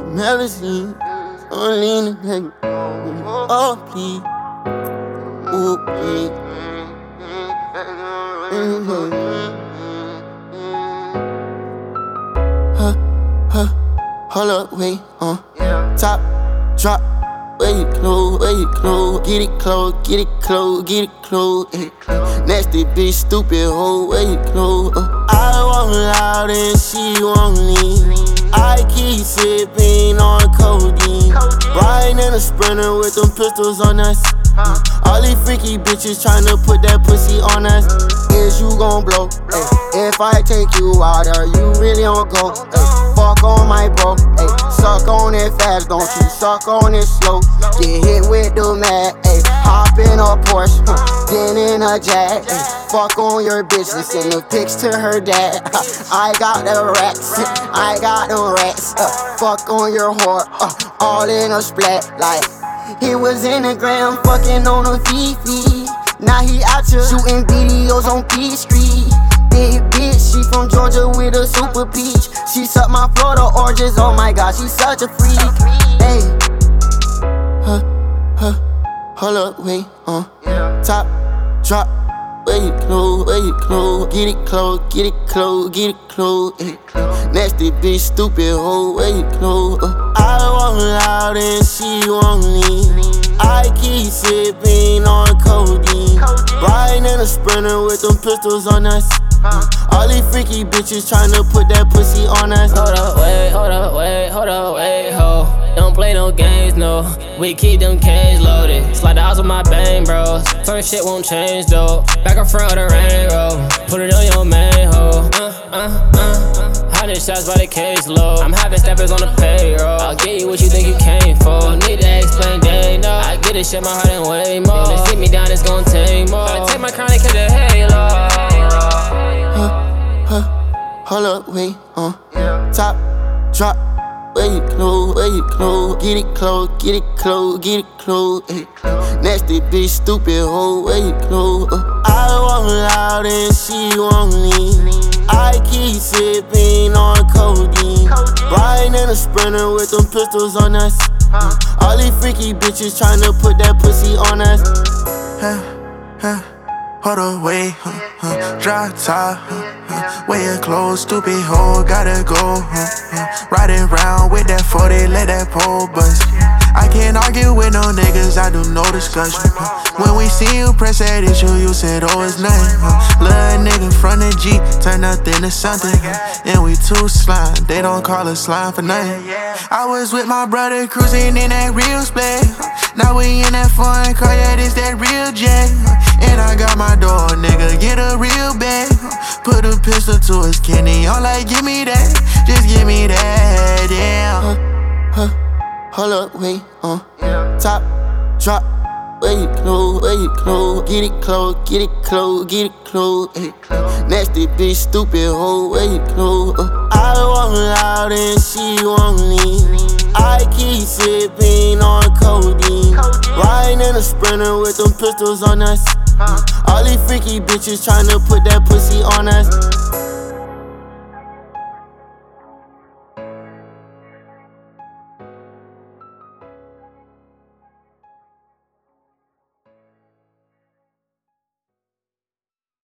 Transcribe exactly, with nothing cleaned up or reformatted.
Melody, I'm leaning, baby. Oh, please. Oh, please. Mm-hmm. Huh, huh. Hold up, wait, uh. Top, drop, where you close, where you close. Get it close, get it close, get it close. Eh. Nasty bitch, stupid hoe, where you close. Uh. I want loud and she want lean. I keep sipping on codeine. Riding in a Sprinter with them pistols on us. All these freaky bitches tryna put that pussy on us. Is you gon' blow? Ay. If I take you out, are you really on go? Ay. Fuck on my bro. Ay. Suck on it fast, don't you suck on it slow. Get hit with the mag. Ay. Hop in a Porsche, huh. Then in a Jag. Ay. Fuck on your bitch and send the pics to her dad. I got the racks, I got the racks. Uh, fuck on your whore, uh, all in a splat. Like he was in the gram, fucking on a Fifi. Now he out here shooting videos on P Street. Big bitch, she from Georgia with a super peach. She sucked my Florida oranges, oh my god, she's such a freak. Hey, huh, huh, hold up, wait, uh, top, drop. Where you close, where you close, get it close, get it close, get it close. Eh. Nasty bitch, stupid hoe, where you close. Uh. I want loud and she want lean. I keep sipping on codeine. Riding in a Sprinter with them pistols on us. All these freaky bitches tryna put that pussy on us. Hold up, wait, hold up, wait, hold up, wait, ho. Don't play no games, no. We keep them cans loaded. Slide the house with my bang bros. Certain shit won't change though. Back in front of the rain road. Put it on your main hoe. Uh, uh, uh. Hundred shots by the case low. I'm having steppers on the payroll. I'll get you what you think you came for. Need to explain, they know. I get this shit, my heart and way more. If they sit me down, it's gon' take more. Gotta take my crown and catch a halo. Huh, huh. Hold up, wait, uh. Top, drop. Where you close, where you close, get it close, get it close, get it close. Eh. Nasty bitch, stupid hoe, where you close. Uh. I want loud and she want lean. I keep sipping on codeine. Riding in a Sprinter with them pistols on us. All these freaky bitches tryna put that pussy on us. Huh, huh. Hold up, wait, huh, huh. Drop top, huh, huh. Wear your clothes, stupid hoe, gotta go, huh, huh. Riding round with that forty, let that pole bust. I can't argue with no niggas, I do no discussion, huh. When we see you press that issue, you said, oh, it's nothing, huh. Little nigga front of G, turn nothing to something, huh. And we too slime, they don't call us slime for nothing. I was with my brother cruising in that real split. Now we in that foreign car, yeah, this that real jet. And I got my door, nigga, get a real bag. Put a pistol to his kidney, I'm like, give me that, just give me that, yeah. Huh, huh, hold up, wait, uh. Top, drop, where you close, where you close, get it close, get it close, get it close. Eh. Nasty bitch, stupid hoe, where you close. Uh. I want loud and she want lean. I keep sipping on codeine. Riding in a Sprinter with them pistols on us. All these freaky bitches tryna put that pussy on us.